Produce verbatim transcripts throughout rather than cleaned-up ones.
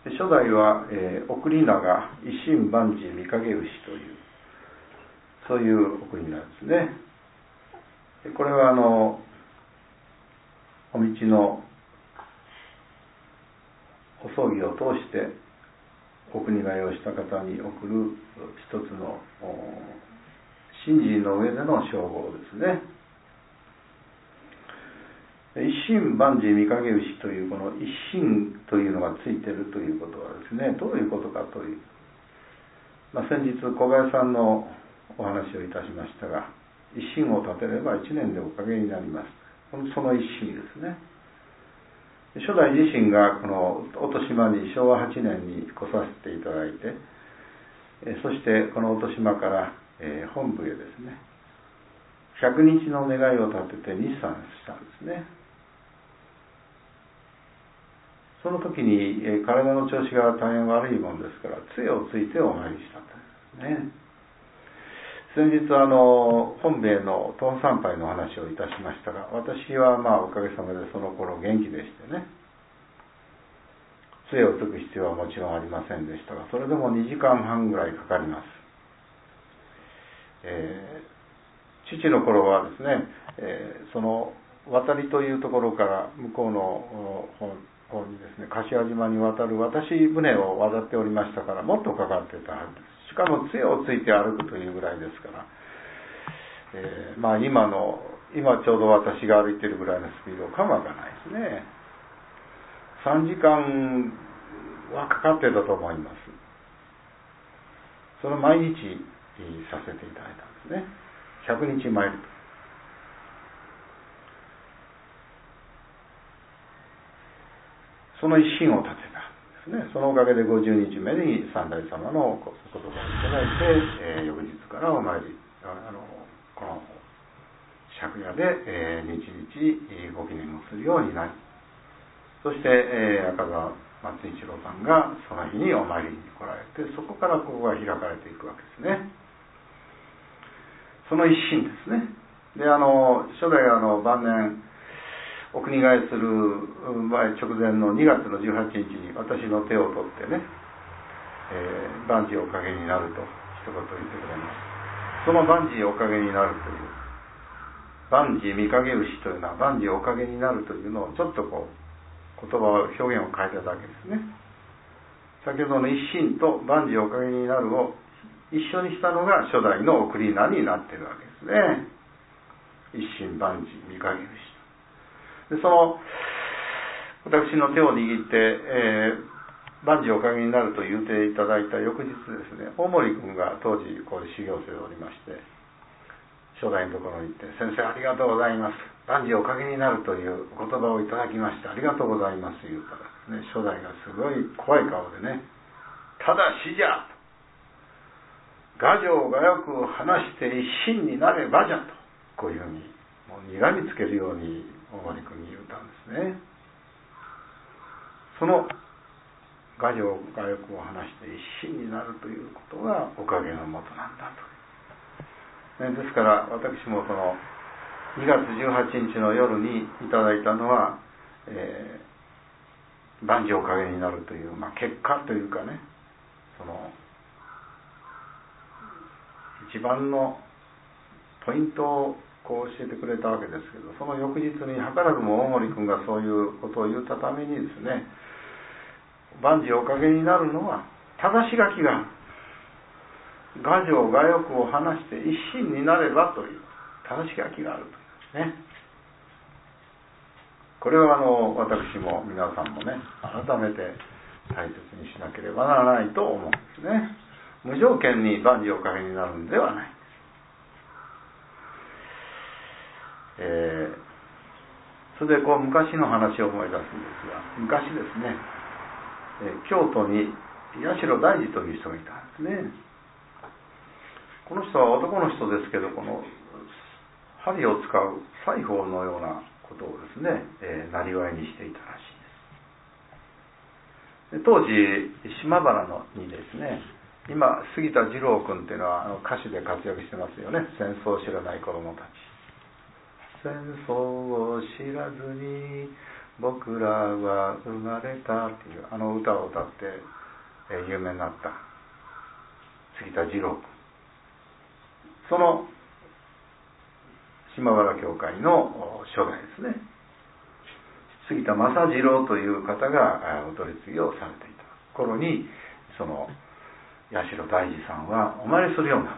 初代は、えー、送り名が一心万事御影牛というそういう送り名ですね。これはあのお道のお葬儀を通してお国替えをした方に送る一つの信心の上での称号ですね。一心万事御影牛というこの一心というのがついているということはですね、どういうことかという、まあ、先日小林さんのお話をいたしましたが、一心を立てれば一年でおかげになります。その一心ですね。初代自身がこの音島にしょうわはちねんに来させていただいて、そしてこの音島から本部へですね、ひゃくにちの願いを立てて日参したんですね。その時に体の調子が大変悪いものですから、杖をついてお参りしたんですね。先日あの本部への東参拝の話をいたしましたが、私はまあおかげさまでその頃元気でしてね、杖をつく必要はもちろんありませんでしたが、それでもにじかんはんぐらいかかります。えー、父の頃はですね、えー、その渡りというところから向こうの方にですね、柏島に渡る渡し船を渡っておりましたから、もっとかかってたはずです。しかも杖をついて歩くというぐらいですから、えー、まあ今の今ちょうど私が歩いているぐらいのスピードかもわからないですね。さんじかんはかかってたと思います。それを毎日させていただいたんですね。ひゃくにち参ると。その一心を立てたんですね。そのおかげでごじゅうにちめに三代様のお言葉をいただいて、えー、翌日からお参り、あのこの借家で、えー、日々ご記念をするようになり、そして、えー、赤澤松一郎さんがその日にお参りに来られて、そこからここが開かれていくわけですね。その一心ですね。で、あの初代あの晩年お国替えする前直前のにがつのじゅうはちにちに私の手を取ってね、えー、万事おかげになると一言言ってくれます。その万事おかげになるという、万事御影牛というのは万事おかげになるというのをちょっとこう言葉を表現を変えただけですね。先ほどの一心と万事おかげになるを一緒にしたのが初代の送り名になっているわけですね。一心万事御影牛。でその私の手を握って、えー、万事おかげになると言っていただいた翌日ですね、大森君が当時こう修行生でおりまして、初代のところに行って、先生ありがとうございます、万事おかげになるという言葉をいただきましてありがとうございます言うたらですね、初代がすごい怖い顔でね、ただしじゃと、牙城がよく話して一心になればじゃと、こういうふうにもう睨みつけるように大森君に言うたんですね。その牙城がよくを話して一心になるということがおかげのもとなんだと、ね、ですから私もそのにがつじゅうはちにちの夜にいただいたのは、えー、万事おかげになるという、まあ、結果というかね、その一番のポイントをこう教えてくれたわけですけど、その翌日に図らずも大森君がそういうことを言ったためにですね、万事おかげになるのは正し書きが牙城牙欲を話して一心になればという正し書きがあるというね。これはあの私も皆さんもね、改めて大切にしなければならないと思うんですね。無条件に万事おかげになるんではない。えー、それでこう昔の話を思い出すんですが、昔ですね、えー、京都に八代大二という人がいたんですね。この人は男の人ですけど、この針を使う裁縫のようなことをですね、えー、なりわいにしていたらしいです。で当時島原のにですね、今杉田二郎君っていうのはあの歌手で活躍してますよね。戦争を知らない子供たち、戦争を知らずに僕らは生まれたっていうあの歌を歌って、えー、有名になった杉田二郎君、その島原教会の初代ですね、杉田正次郎という方がお取り次ぎをされていた頃に、その八代大二さんはお参りするようになった。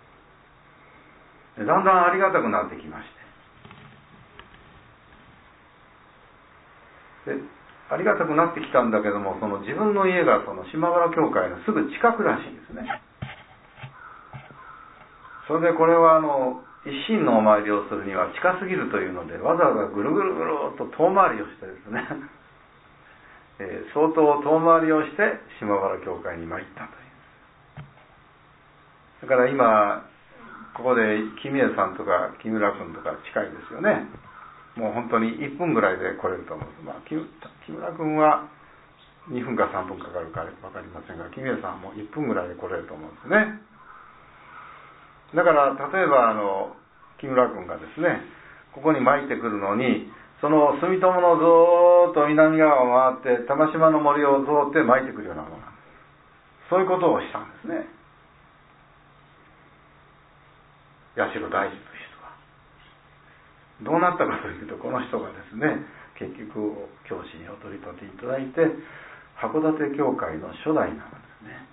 でだんだんありがたくなってきまして、でありがたくなってきたんだけども、その自分の家がその島原教会のすぐ近くらしいんですね。それでこれはあの一心のお参りをするには近すぎるというので、わざわざぐるぐるぐるっと遠回りをしてですね、えー、相当遠回りをして島原教会に参ったという。だから今ここで木宮さんとか木村君とか近いですよね。もう本当にいっぷんぐらいで来れると思うんです。まあ、木, 木村君はにふんかさんぷんかかるか分かりませんが、木宮さんはもういっぷんぐらいで来れると思うんですね。だから例えばあの木村君がですね、ここに参ってくるのに、その住友のずーっと南側を回って玉島の森を通って参ってくるようなものなんです。そういうことをしたんですね、八代大二という人は。どうなったかというと、この人がですね、結局教師にお取り立ていただいて、函館教会の初代なんですね。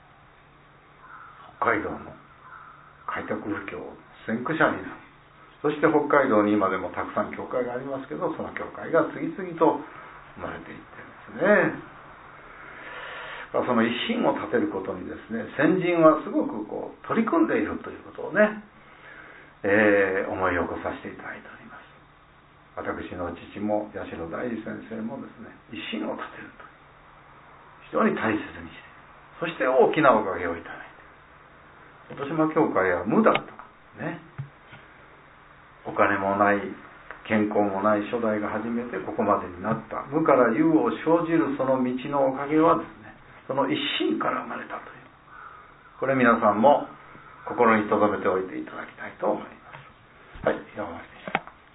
北海道の開拓布教先駆者になる。そして北海道に今でもたくさん教会がありますけど、その教会が次々と生まれていってるんですね。その一心を立てることにですね、先人はすごくこう取り組んでいるということをね、えー、思い起こさせていただいております。私の父も八代大二先生もですね、一心を立てるという非常に大切にして、そして大きなおかげをいただいて、本島教会は無だとね、お金もない健康もない初代が初めてここまでになった。無から有を生じるその道のおかげはですね、その一心から生まれたという、これ皆さんも心に留めておいていただきたいと思います。はい、読ませて